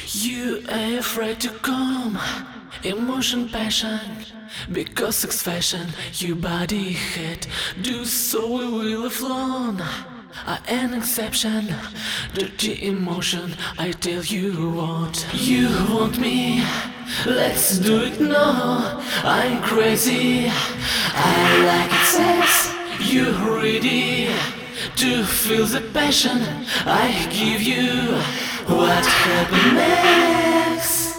You are afraid to come, emotion, passion, because sex fashion, your body hit. Do so we will have flown. An exception, dirty emotion. I tell you what, you want me. Let's do it now. I'm crazy. I like it, sex. You ready to feel the passion I give you? What happened next?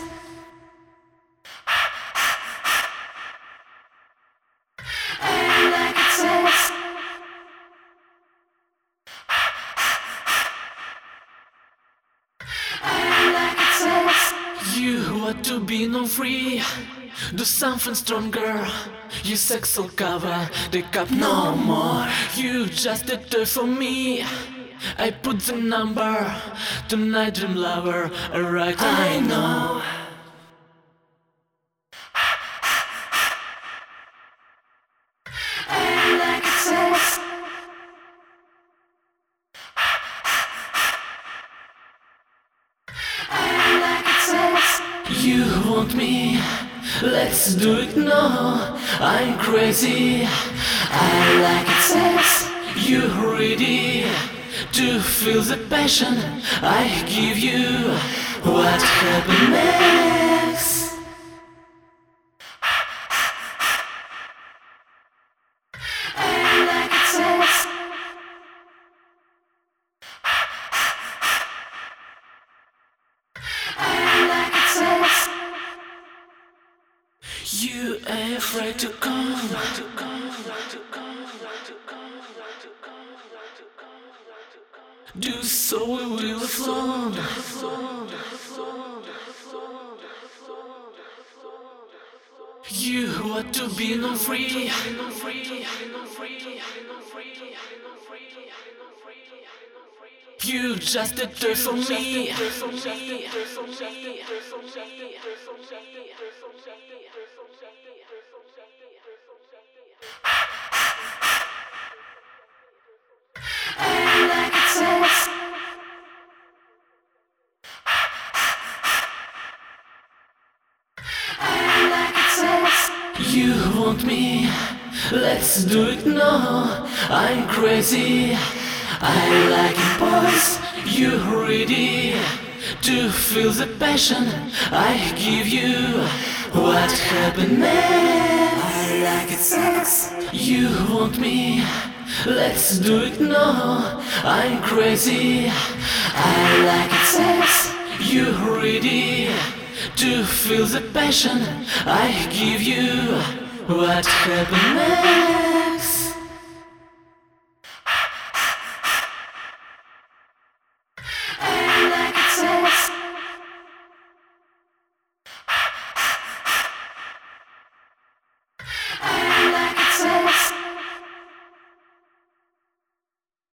I like it, sex. I like it, sex. You want to be no free. Do something stronger. You sex will cover the cup no more. You just a toy for me. I put the number. Tonight, dream lover. Alright, I know. I like it, sex. I like it, sex. You want me? Let's do it now. I'm crazy. I like it, sex. You ready to feel the passion I give you? What happened next? I like it, sex. I like it, sex. You are afraid to come. Do so we will have flown. You want to be no free. You just a toy for me. I like it, sex. I like it, sex. You want me? Let's do it now. I'm crazy. I like it, boys. You ready to feel the passion I give you? What happened next? I like it, sex. You want me? Let's do it now. I'm crazy. I like it, sex. You ready to feel the passion I give you? What happened next?